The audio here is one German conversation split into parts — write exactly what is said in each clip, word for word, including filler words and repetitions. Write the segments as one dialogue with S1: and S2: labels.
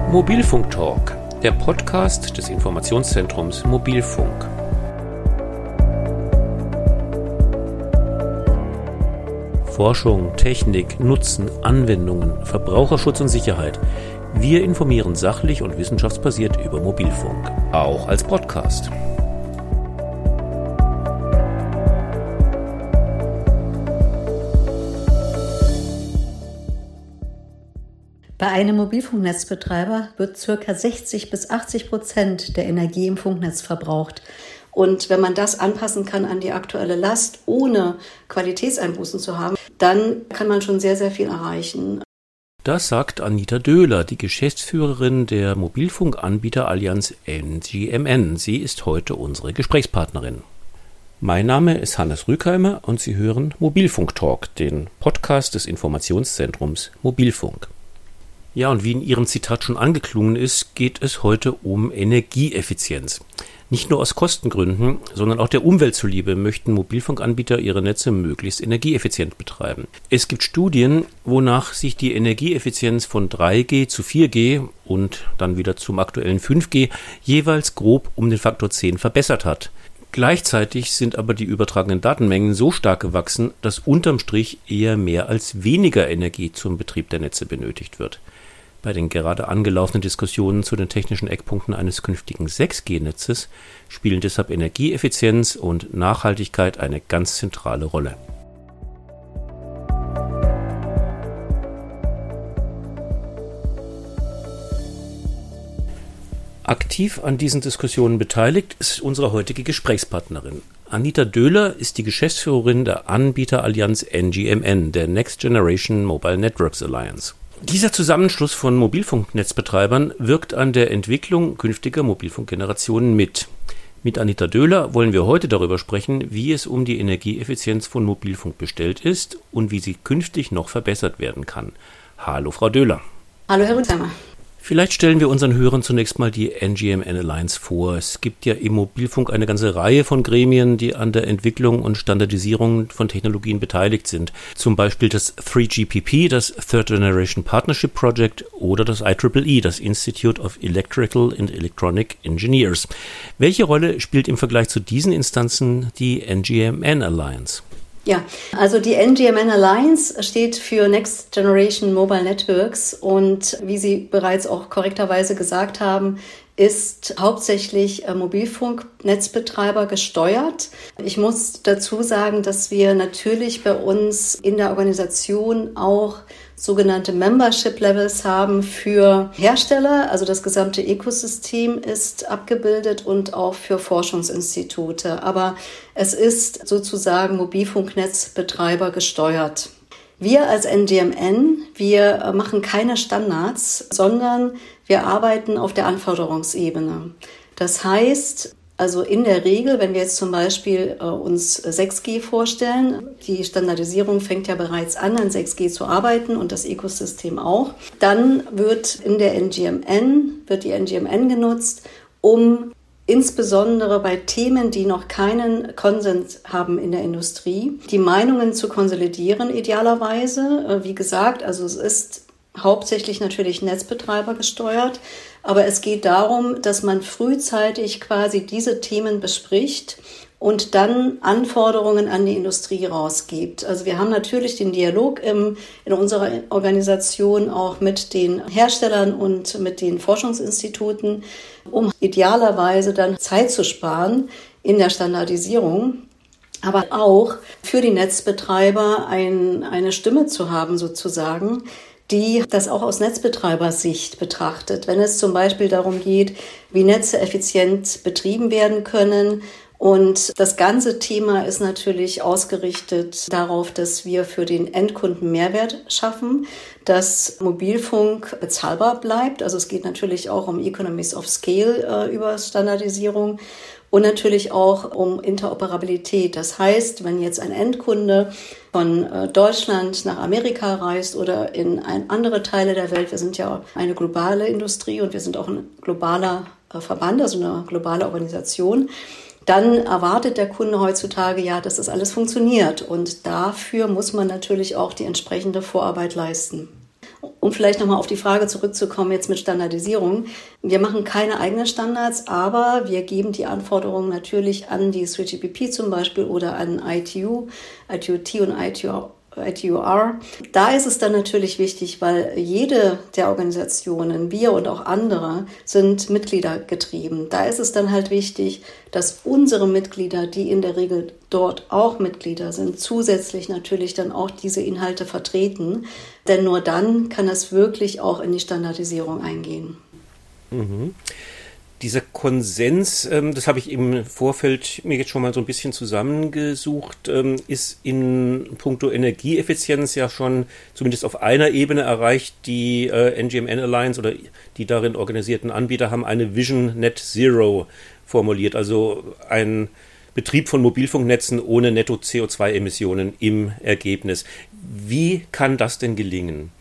S1: Mobilfunk Talk, der Podcast des Informationszentrums Mobilfunk. Forschung, Technik, Nutzen, Anwendungen, Verbraucherschutz und Sicherheit. Wir informieren sachlich und wissenschaftsbasiert über Mobilfunk, auch als Podcast.
S2: Bei einem Mobilfunknetzbetreiber wird ca. sechzig bis achtzig Prozent der Energie im Funknetz verbraucht. Und wenn man das anpassen kann an die aktuelle Last, ohne Qualitätseinbußen zu haben, dann kann man schon sehr, sehr viel erreichen.
S1: Das sagt Anita Döhler, die Geschäftsführerin der Mobilfunkanbieterallianz N G M N. Sie ist heute unsere Gesprächspartnerin. Mein Name ist Hannes Rühkheimer und Sie hören Mobilfunk Talk, den Podcast des Informationszentrums Mobilfunk. Ja, und wie in Ihrem Zitat schon angeklungen ist, geht es heute um Energieeffizienz. Nicht nur aus Kostengründen, sondern auch der Umwelt zuliebe möchten Mobilfunkanbieter ihre Netze möglichst energieeffizient betreiben. Es gibt Studien, wonach sich die Energieeffizienz von drei G zu vier G und dann wieder zum aktuellen fünf G jeweils grob um den Faktor zehn verbessert hat. Gleichzeitig sind aber die übertragenen Datenmengen so stark gewachsen, dass unterm Strich eher mehr als weniger Energie zum Betrieb der Netze benötigt wird. Bei den gerade angelaufenen Diskussionen zu den technischen Eckpunkten eines künftigen sechs G Netzes spielen deshalb Energieeffizienz und Nachhaltigkeit eine ganz zentrale Rolle. Aktiv an diesen Diskussionen beteiligt ist unsere heutige Gesprächspartnerin. Anita Döhler ist die Geschäftsführerin der Anbieterallianz N G M N, der Next Generation Mobile Networks Alliance. Dieser Zusammenschluss von Mobilfunknetzbetreibern wirkt an der Entwicklung künftiger Mobilfunkgenerationen mit. Mit Anita Döhler wollen wir heute darüber sprechen, wie es um die Energieeffizienz von Mobilfunk bestellt ist und wie sie künftig noch verbessert werden kann. Hallo, Frau Döhler.
S2: Hallo, Herr Rütheimer.
S1: Vielleicht stellen wir unseren Hörern zunächst mal die N G M N Alliance vor. Es gibt ja im Mobilfunk eine ganze Reihe von Gremien, die an der Entwicklung und Standardisierung von Technologien beteiligt sind. Zum Beispiel das drei G P P, das Third Generation Partnership Project, oder das I triple E, das Institute of Electrical and Electronic Engineers. Welche Rolle spielt im Vergleich zu diesen Instanzen die N G M N Alliance?
S2: Ja, also die N G M N Alliance steht für Next Generation Mobile Networks und wie Sie bereits auch korrekterweise gesagt haben, ist hauptsächlich Mobilfunknetzbetreiber gesteuert. Ich muss dazu sagen, dass wir natürlich bei uns in der Organisation auch sogenannte Membership Levels haben für Hersteller. Also das gesamte Ökosystem ist abgebildet und auch für Forschungsinstitute. Aber es ist sozusagen Mobilfunknetzbetreiber gesteuert. Wir als N G M N, wir machen keine Standards, sondern wir arbeiten auf der Anforderungsebene. Das heißt, also in der Regel, wenn wir jetzt zum Beispiel äh, uns sechs G vorstellen, die Standardisierung fängt ja bereits an, an sechs G zu arbeiten und das Ökosystem auch, dann wird in der N G M N, wird die N G M N genutzt, um insbesondere bei Themen, die noch keinen Konsens haben in der Industrie, die Meinungen zu konsolidieren idealerweise. Wie gesagt, also es ist hauptsächlich natürlich Netzbetreiber gesteuert, aber es geht darum, dass man frühzeitig quasi diese Themen bespricht und dann Anforderungen an die Industrie rausgibt. Also wir haben natürlich den Dialog im, in unserer Organisation auch mit den Herstellern und mit den Forschungsinstituten, um idealerweise dann Zeit zu sparen in der Standardisierung, aber auch für die Netzbetreiber ein, eine Stimme zu haben sozusagen, die das auch aus Netzbetreibersicht betrachtet. Wenn es zum Beispiel darum geht, wie Netze effizient betrieben werden können. Und das ganze Thema ist natürlich ausgerichtet darauf, dass wir für den Endkunden Mehrwert schaffen, dass Mobilfunk bezahlbar bleibt. Also es geht natürlich auch um Economies of Scale äh, über Standardisierung und natürlich auch um Interoperabilität. Das heißt, wenn jetzt ein Endkunde von äh, Deutschland nach Amerika reist oder in ein, andere Teile der Welt, wir sind ja eine globale Industrie und wir sind auch ein globaler äh, Verband, also eine globale Organisation, dann erwartet der Kunde heutzutage ja, dass das alles funktioniert. Und dafür muss man natürlich auch die entsprechende Vorarbeit leisten. Um vielleicht nochmal auf die Frage zurückzukommen, jetzt mit Standardisierung. Wir machen keine eigenen Standards, aber wir geben die Anforderungen natürlich an die three G P P zum Beispiel oder an I T U, I T U T und I T U I T U R. Da ist es dann natürlich wichtig, weil jede der Organisationen, wir und auch andere, sind mitgliedergetrieben. Da ist es dann halt wichtig, dass unsere Mitglieder, die in der Regel dort auch Mitglieder sind, zusätzlich natürlich dann auch diese Inhalte vertreten. Denn nur dann kann es wirklich auch in die Standardisierung eingehen.
S1: Mhm. Dieser Konsens, ähm, das habe ich im Vorfeld mir jetzt schon mal so ein bisschen zusammengesucht, ähm, ist in puncto Energieeffizienz ja schon zumindest auf einer Ebene erreicht. Die äh, N G M N Alliance oder die darin organisierten Anbieter haben eine Vision Net Zero formuliert, also ein Betrieb von Mobilfunknetzen ohne Netto C O zwei Emissionen im Ergebnis. Wie kann das denn gelingen?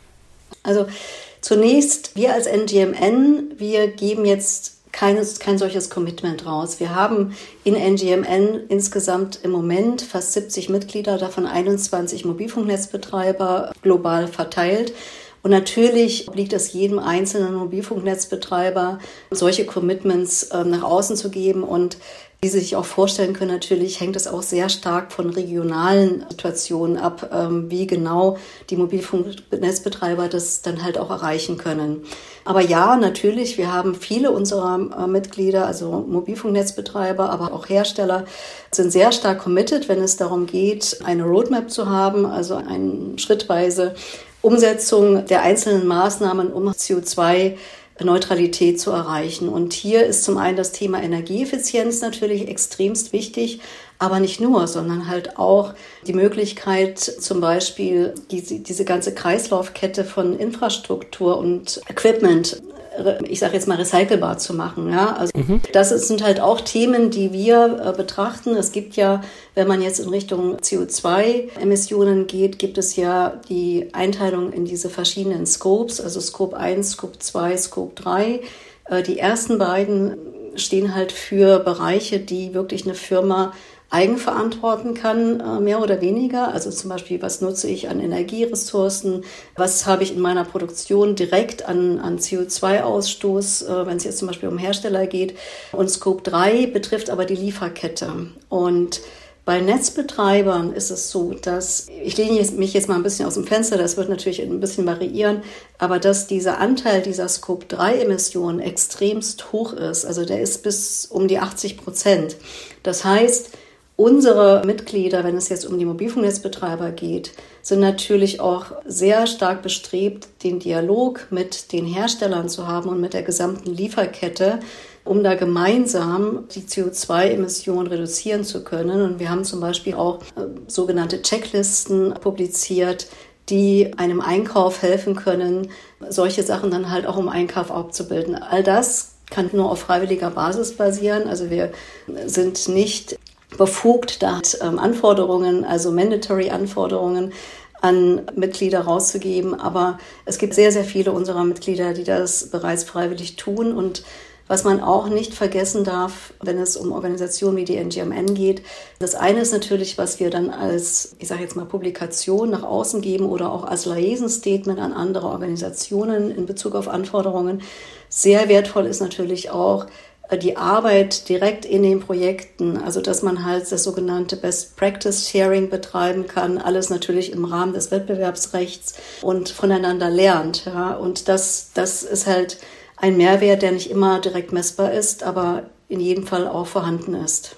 S2: Also zunächst, wir als N G M N, wir geben jetzt keines, kein solches Commitment raus. Wir haben in N G M N insgesamt im Moment fast siebzig Mitglieder, davon einundzwanzig Mobilfunknetzbetreiber global verteilt. Und natürlich obliegt es jedem einzelnen Mobilfunknetzbetreiber, solche Commitments äh, nach außen zu geben. Und wie Sie sich auch vorstellen können, natürlich hängt es auch sehr stark von regionalen Situationen ab, ähm, wie genau die Mobilfunknetzbetreiber das dann halt auch erreichen können. Aber ja, natürlich, wir haben viele unserer äh, Mitglieder, also Mobilfunknetzbetreiber, aber auch Hersteller, sind sehr stark committed, wenn es darum geht, eine Roadmap zu haben, also eine schrittweise Umsetzung der einzelnen Maßnahmen, um C O zwei Neutralität zu erreichen. Und hier ist zum einen das Thema Energieeffizienz natürlich extremst wichtig, aber nicht nur, sondern halt auch die Möglichkeit, zum Beispiel diese, diese ganze Kreislaufkette von Infrastruktur und Equipment, ich sage jetzt mal, recycelbar zu machen. Ja? Also mhm. Das sind halt auch Themen, die wir äh, betrachten. Es gibt ja, wenn man jetzt in Richtung C O zwei Emissionen geht, gibt es ja die Einteilung in diese verschiedenen Scopes, also Scope eins, Scope zwei, Scope drei. Äh, die ersten beiden stehen halt für Bereiche, die wirklich eine Firma eigenverantworten kann, mehr oder weniger. Also zum Beispiel, was nutze ich an Energieressourcen, was habe ich in meiner Produktion direkt an, an C O zwei Ausstoß, wenn es jetzt zum Beispiel um Hersteller geht. Und Scope drei betrifft aber die Lieferkette. Und bei Netzbetreibern ist es so, dass, ich lehne mich jetzt mal ein bisschen aus dem Fenster, das wird natürlich ein bisschen variieren, aber dass dieser Anteil dieser Scope drei Emissionen extremst hoch ist. Also der ist bis um die achtzig Prozent. Das heißt, unsere Mitglieder, wenn es jetzt um die Mobilfunknetzbetreiber geht, sind natürlich auch sehr stark bestrebt, den Dialog mit den Herstellern zu haben und mit der gesamten Lieferkette, um da gemeinsam die C O zwei Emissionen reduzieren zu können. Und wir haben zum Beispiel auch äh, sogenannte Checklisten publiziert, die einem Einkauf helfen können, solche Sachen dann halt auch im Einkauf abzubilden. All das kann nur auf freiwilliger Basis basieren. Also wir sind nicht befugt, da ähm, Anforderungen, also mandatory Anforderungen an Mitglieder rauszugeben. Aber es gibt sehr, sehr viele unserer Mitglieder, die das bereits freiwillig tun. Und was man auch nicht vergessen darf, wenn es um Organisationen wie die N G M N geht, das eine ist natürlich, was wir dann als, ich sage jetzt mal, Publikation nach außen geben oder auch als Liaison-Statement an andere Organisationen in Bezug auf Anforderungen. Sehr wertvoll ist natürlich auch die Arbeit direkt in den Projekten, also dass man halt das sogenannte Best Practice Sharing betreiben kann, alles natürlich im Rahmen des Wettbewerbsrechts und voneinander lernt. Ja. Und das, das ist halt ein Mehrwert, der nicht immer direkt messbar ist, aber in jedem Fall auch vorhanden ist.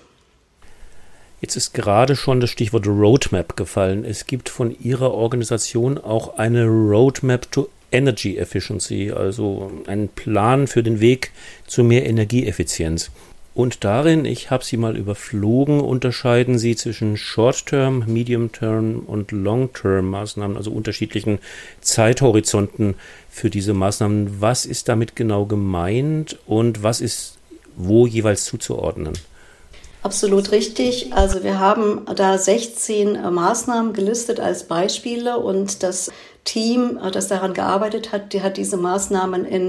S1: Jetzt ist gerade schon das Stichwort Roadmap gefallen. Es gibt von Ihrer Organisation auch eine Roadmap to Energy Efficiency, also einen Plan für den Weg zu mehr Energieeffizienz. Und darin, ich habe sie mal überflogen, unterscheiden Sie zwischen Short-Term, Medium-Term und Long-Term-Maßnahmen, also unterschiedlichen Zeithorizonten für diese Maßnahmen. Was ist damit genau gemeint und was ist wo jeweils zuzuordnen?
S2: Absolut richtig. Also wir haben da sechzehn Maßnahmen gelistet als Beispiele und das Team, das daran gearbeitet hat, die hat diese Maßnahmen in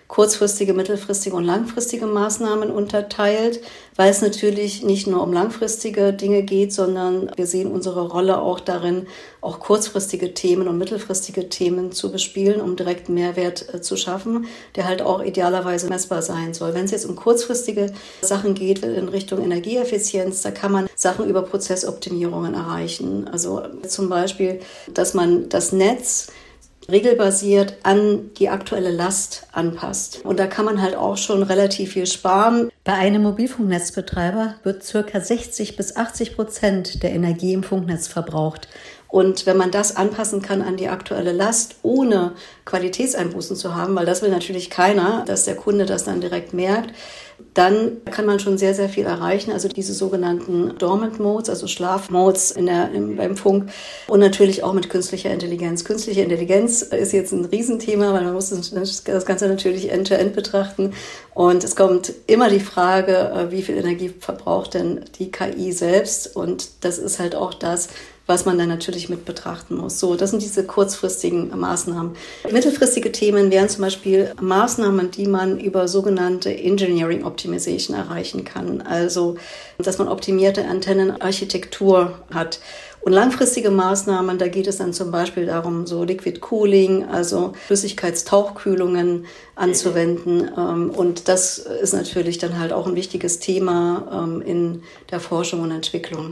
S2: kurzfristige, mittelfristige und langfristige Maßnahmen unterteilt, weil es natürlich nicht nur um langfristige Dinge geht, sondern wir sehen unsere Rolle auch darin, auch kurzfristige Themen und mittelfristige Themen zu bespielen, um direkt Mehrwert äh, zu schaffen, der halt auch idealerweise messbar sein soll. Wenn es jetzt um kurzfristige Sachen geht in Richtung Energieeffizienz, da kann man Sachen über Prozessoptimierungen erreichen. Also zum Beispiel, dass man das Netz regelbasiert an die aktuelle Last anpasst. Und da kann man halt auch schon relativ viel sparen. Bei einem Mobilfunknetzbetreiber wird circa sechzig bis achtzig Prozent der Energie im Funknetz verbraucht. Und wenn man das anpassen kann an die aktuelle Last, ohne Qualitätseinbußen zu haben, weil das will natürlich keiner, dass der Kunde das dann direkt merkt, dann kann man schon sehr, sehr viel erreichen. Also diese sogenannten Dormant Modes, also Schlafmodes in der, im, beim Funk und natürlich auch mit künstlicher Intelligenz. Künstliche Intelligenz ist jetzt ein Riesenthema, weil man muss das Ganze natürlich end-to-end betrachten. Und es kommt immer die Frage, wie viel Energie verbraucht denn die K I selbst? Und das ist halt auch das, was man dann natürlich mit betrachten muss. So, das sind diese kurzfristigen Maßnahmen. Mittelfristige Themen wären zum Beispiel Maßnahmen, die man über sogenannte Engineering Optimization erreichen kann. Also, dass man optimierte Antennenarchitektur hat. Und langfristige Maßnahmen, da geht es dann zum Beispiel darum, so Liquid Cooling, also Flüssigkeitstauchkühlungen anzuwenden. Und das ist natürlich dann halt auch ein wichtiges Thema in der Forschung und Entwicklung.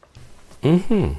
S1: Mhm.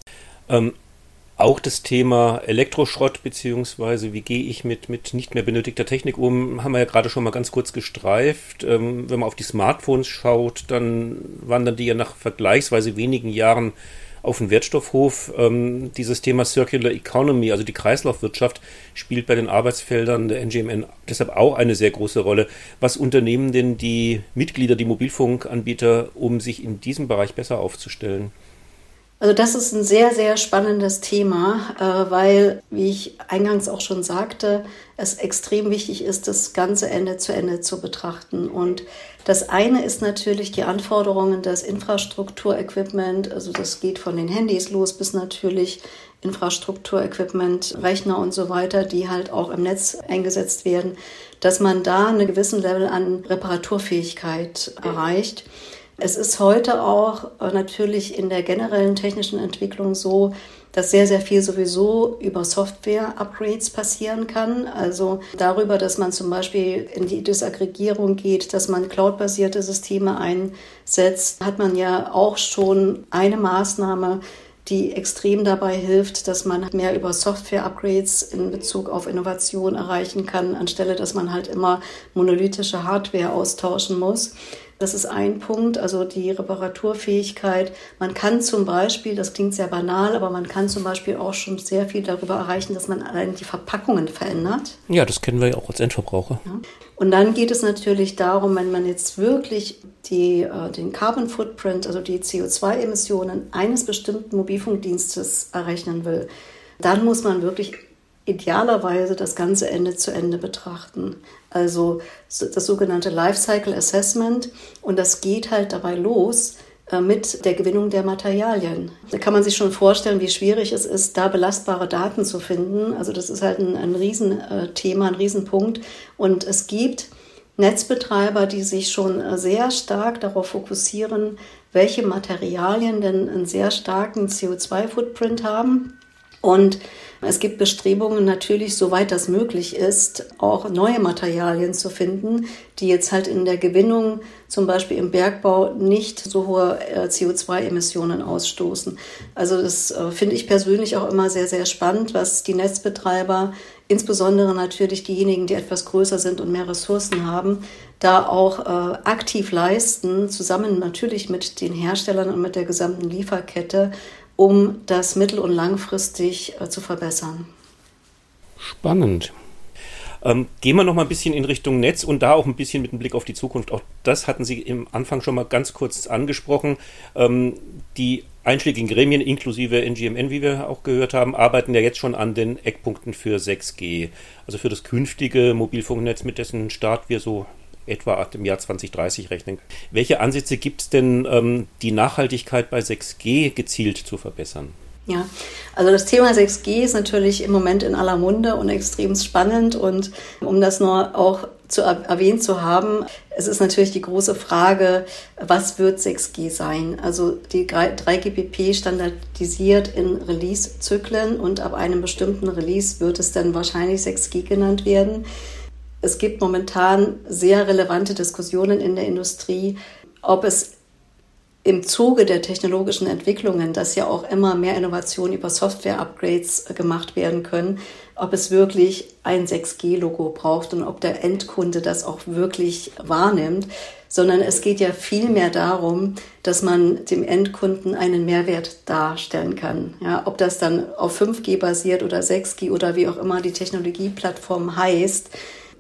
S1: Ähm, auch das Thema Elektroschrott beziehungsweise wie gehe ich mit, mit nicht mehr benötigter Technik um, haben wir ja gerade schon mal ganz kurz gestreift. Ähm, wenn man auf die Smartphones schaut, dann wandern die ja nach vergleichsweise wenigen Jahren auf den Wertstoffhof. Ähm, dieses Thema Circular Economy, also die Kreislaufwirtschaft, spielt bei den Arbeitsfeldern der N G M N deshalb auch eine sehr große Rolle. Was unternehmen denn die Mitglieder, die Mobilfunkanbieter, um sich in diesem Bereich besser aufzustellen?
S2: Also das ist ein sehr, sehr spannendes Thema, weil, wie ich eingangs auch schon sagte, es extrem wichtig ist, das Ganze Ende zu Ende zu betrachten. Und das eine ist natürlich die Anforderungen des Infrastrukturequipment, also das geht von den Handys los bis natürlich Infrastrukturequipment, Rechner und so weiter, die halt auch im Netz eingesetzt werden, dass man da einen gewissen Level an Reparaturfähigkeit erreicht. Es ist heute auch natürlich in der generellen technischen Entwicklung so, dass sehr, sehr viel sowieso über Software-Upgrades passieren kann. Also darüber, dass man zum Beispiel in die Disaggregierung geht, dass man cloud-basierte Systeme einsetzt, hat man ja auch schon eine Maßnahme, die extrem dabei hilft, dass man mehr über Software-Upgrades in Bezug auf Innovation erreichen kann, anstelle dass man halt immer monolithische Hardware austauschen muss. Das ist ein Punkt, also die Reparaturfähigkeit. Man kann zum Beispiel, das klingt sehr banal, aber man kann zum Beispiel auch schon sehr viel darüber erreichen, dass man allein die Verpackungen verändert.
S1: Ja, das kennen wir ja auch als Endverbraucher.
S2: Ja. Und dann geht es natürlich darum, wenn man jetzt wirklich die, äh, den Carbon Footprint, also die C O zwei Emissionen eines bestimmten Mobilfunkdienstes errechnen will, dann muss man wirklich idealerweise das ganze Ende zu Ende betrachten. Also das sogenannte Lifecycle Assessment. Und das geht halt dabei los äh, mit der Gewinnung der Materialien. Da kann man sich schon vorstellen, wie schwierig es ist, da belastbare Daten zu finden. Also das ist halt ein, ein Riesenthema, ein Riesenpunkt. Und es gibt Netzbetreiber, die sich schon sehr stark darauf fokussieren, welche Materialien denn einen sehr starken C O zwei Footprint haben. Und es gibt Bestrebungen natürlich, soweit das möglich ist, auch neue Materialien zu finden, die jetzt halt in der Gewinnung, zum Beispiel im Bergbau, nicht so hohe C O zwei Emissionen ausstoßen. Also das finde ich persönlich auch immer sehr, sehr spannend, was die Netzbetreiber, insbesondere natürlich diejenigen, die etwas größer sind und mehr Ressourcen haben, da auch äh, aktiv leisten, zusammen natürlich mit den Herstellern und mit der gesamten Lieferkette, um das mittel- und langfristig äh, zu verbessern.
S1: Spannend. Ähm, gehen wir noch mal ein bisschen in Richtung Netz und da auch ein bisschen mit dem Blick auf die Zukunft. Auch das hatten Sie im Anfang schon mal ganz kurz angesprochen. Ähm, die einschlägigen Gremien, inklusive N G M N, wie wir auch gehört haben, arbeiten ja jetzt schon an den Eckpunkten für sechs G. Also für das künftige Mobilfunknetz, mit dessen Start wir so etwa im Jahr zwanzig dreißig rechnen. Welche Ansätze gibt es denn, ähm, die Nachhaltigkeit bei sechs G gezielt zu verbessern?
S2: Ja, also das Thema sechs G ist natürlich im Moment in aller Munde und extrem spannend. Und um das nur auch zu erwähnt zu haben. Es ist natürlich die große Frage, was wird sechs G sein? Also die drei G P P standardisiert in Release-Zyklen und ab einem bestimmten Release wird es dann wahrscheinlich sechs G genannt werden. Es gibt momentan sehr relevante Diskussionen in der Industrie, ob es im Zuge der technologischen Entwicklungen, dass ja auch immer mehr Innovationen über Software-Upgrades gemacht werden können, ob es wirklich ein sechs G Logo braucht und ob der Endkunde das auch wirklich wahrnimmt, sondern es geht ja vielmehr darum, dass man dem Endkunden einen Mehrwert darstellen kann. Ja, ob das dann auf fünf G basiert oder sechs G oder wie auch immer die Technologieplattform heißt,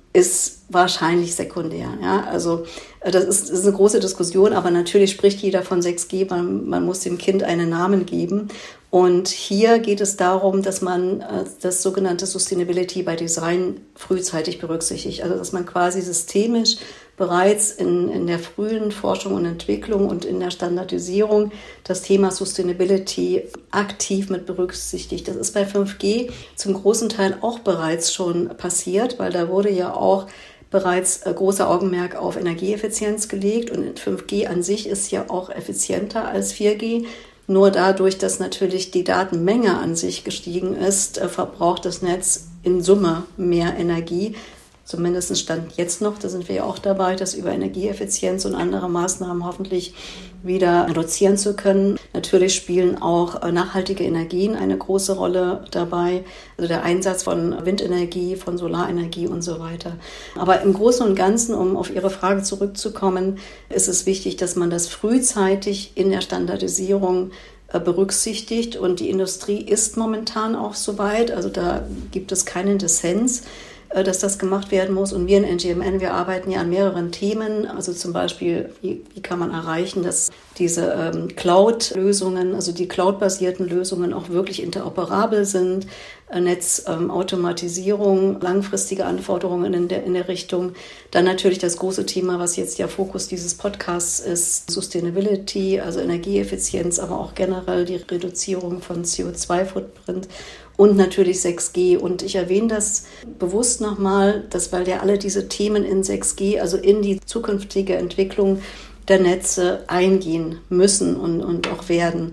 S2: ist wahrscheinlich sekundär. Ja, also das ist, das ist eine große Diskussion, aber natürlich spricht jeder von sechs G, man, man muss dem Kind einen Namen geben. Und hier geht es darum, dass man das sogenannte Sustainability by Design frühzeitig berücksichtigt. Also dass man quasi systemisch bereits in, in der frühen Forschung und Entwicklung und in der Standardisierung das Thema Sustainability aktiv mit berücksichtigt. Das ist bei fünf G zum großen Teil auch bereits schon passiert, weil da wurde ja auch bereits großer Augenmerk auf Energieeffizienz gelegt und fünf G an sich ist ja auch effizienter als vier G. Nur dadurch, dass natürlich die Datenmenge an sich gestiegen ist, verbraucht das Netz in Summe mehr Energie. Zumindest stand jetzt noch, da sind wir ja auch dabei, das über Energieeffizienz und andere Maßnahmen hoffentlich wieder reduzieren zu können. Natürlich spielen auch nachhaltige Energien eine große Rolle dabei, also der Einsatz von Windenergie, von Solarenergie und so weiter. Aber im Großen und Ganzen, um auf Ihre Frage zurückzukommen, ist es wichtig, dass man das frühzeitig in der Standardisierung berücksichtigt und die Industrie ist momentan auch soweit, also da gibt es keinen Dissens, dass das gemacht werden muss. Und wir in N G M N, wir arbeiten ja an mehreren Themen. Also zum Beispiel, wie, wie kann man erreichen, dass diese ähm, Cloud-Lösungen, also die Cloud-basierten Lösungen auch wirklich interoperabel sind. Äh, Netzautomatisierung, ähm, langfristige Anforderungen in der, in der Richtung. Dann natürlich das große Thema, was jetzt ja Fokus dieses Podcasts ist, Sustainability, also Energieeffizienz, aber auch generell die Reduzierung von C O zwei Footprint. Und natürlich sechs G. Und ich erwähne das bewusst nochmal, dass weil ja alle diese Themen in sechs G, also in die zukünftige Entwicklung der Netze eingehen müssen und, und auch werden.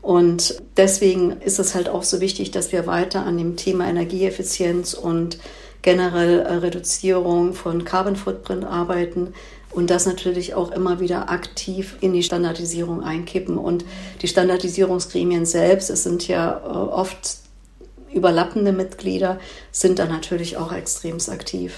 S2: Und deswegen ist es halt auch so wichtig, dass wir weiter an dem Thema Energieeffizienz und generell Reduzierung von Carbon Footprint arbeiten. Und das natürlich auch immer wieder aktiv in die Standardisierung einkippen. Und die Standardisierungsgremien selbst, es sind ja oft überlappende Mitglieder, sind da natürlich auch extremst aktiv.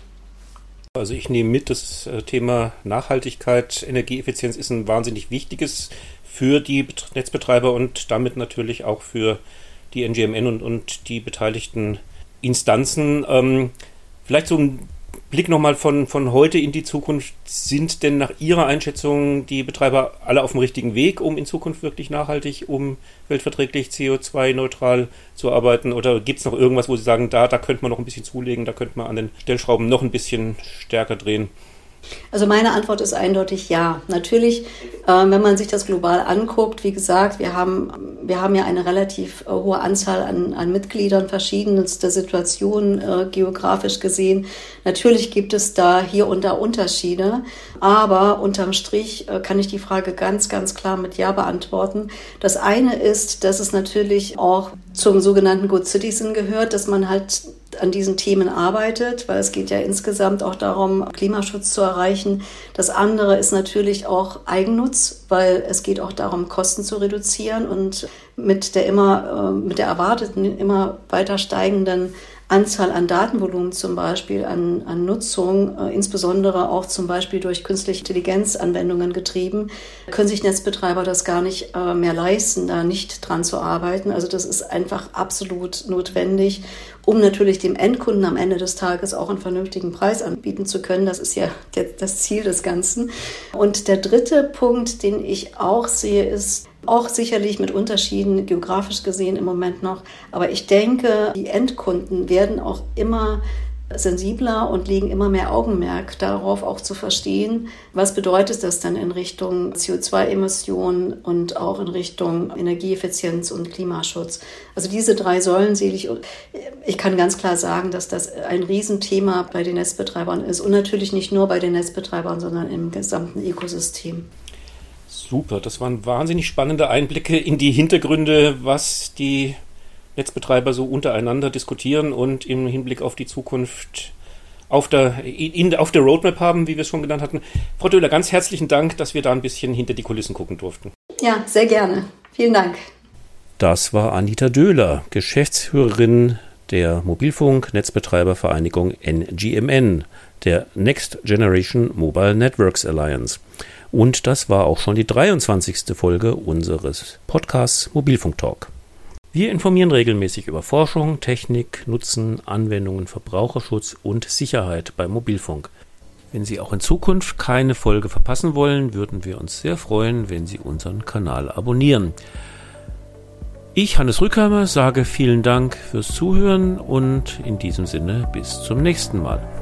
S1: Also ich nehme mit, das Thema Nachhaltigkeit, Energieeffizienz ist ein wahnsinnig wichtiges für die Netzbetreiber und damit natürlich auch für die N G M N und, und die beteiligten Instanzen. Ähm, vielleicht so ein Blick nochmal von, von heute in die Zukunft. Sind denn nach Ihrer Einschätzung die Betreiber alle auf dem richtigen Weg, um in Zukunft wirklich nachhaltig, umweltverträglich, C O zwei neutral zu arbeiten? Oder gibt es noch irgendwas, wo Sie sagen, da, da könnte man noch ein bisschen zulegen, da könnte man an den Stellschrauben noch ein bisschen stärker drehen?
S2: Also meine Antwort ist eindeutig ja. Natürlich, äh, wenn man sich das global anguckt, wie gesagt, wir haben, wir haben ja eine relativ äh, hohe Anzahl an, an Mitgliedern, verschiedenste Situationen äh, geografisch gesehen. Natürlich gibt es da hier und da Unterschiede, aber unterm Strich äh, kann ich die Frage ganz, ganz klar mit Ja beantworten. Das eine ist, dass es natürlich auch zum sogenannten Good Citizen gehört, dass man halt an diesen Themen arbeitet, weil es geht ja insgesamt auch darum, Klimaschutz zu erreichen. Das andere ist natürlich auch Eigennutz, weil es geht auch darum, Kosten zu reduzieren und mit der immer, mit der erwarteten, immer weiter steigenden Anzahl an Datenvolumen zum Beispiel, an, an Nutzung, äh, insbesondere auch zum Beispiel durch künstliche Intelligenzanwendungen getrieben, können sich Netzbetreiber das gar nicht äh, mehr leisten, da nicht dran zu arbeiten. Also das ist einfach absolut notwendig, um natürlich dem Endkunden am Ende des Tages auch einen vernünftigen Preis anbieten zu können. Das ist ja der, das Ziel des Ganzen. Und der dritte Punkt, den ich auch sehe, ist, auch sicherlich mit Unterschieden geografisch gesehen im Moment noch. Aber ich denke, die Endkunden werden auch immer sensibler und legen immer mehr Augenmerk darauf, auch zu verstehen, was bedeutet das dann in Richtung C O zwei Emissionen und auch in Richtung Energieeffizienz und Klimaschutz. Also diese drei Säulen sehe ich. Ich kann ganz klar sagen, dass das ein Riesenthema bei den Netzbetreibern ist und natürlich nicht nur bei den Netzbetreibern, sondern im gesamten Ökosystem.
S1: Super, das waren wahnsinnig spannende Einblicke in die Hintergründe, was die Netzbetreiber so untereinander diskutieren und im Hinblick auf die Zukunft auf der, in, auf der Roadmap haben, wie wir es schon genannt hatten. Frau Döhler, ganz herzlichen Dank, dass wir da ein bisschen hinter die Kulissen gucken durften.
S2: Ja, sehr gerne. Vielen Dank.
S1: Das war Anita Döhler, Geschäftsführerin der Mobilfunk-Netzbetreibervereinigung N G M N, der Next Generation Mobile Networks Alliance. Und das war auch schon die dreiundzwanzigste Folge unseres Podcasts Mobilfunk Talk. Wir informieren regelmäßig über Forschung, Technik, Nutzen, Anwendungen, Verbraucherschutz und Sicherheit beim Mobilfunk. Wenn Sie auch in Zukunft keine Folge verpassen wollen, würden wir uns sehr freuen, wenn Sie unseren Kanal abonnieren. Ich, Hannes Rückheimer, sage vielen Dank fürs Zuhören und in diesem Sinne bis zum nächsten Mal.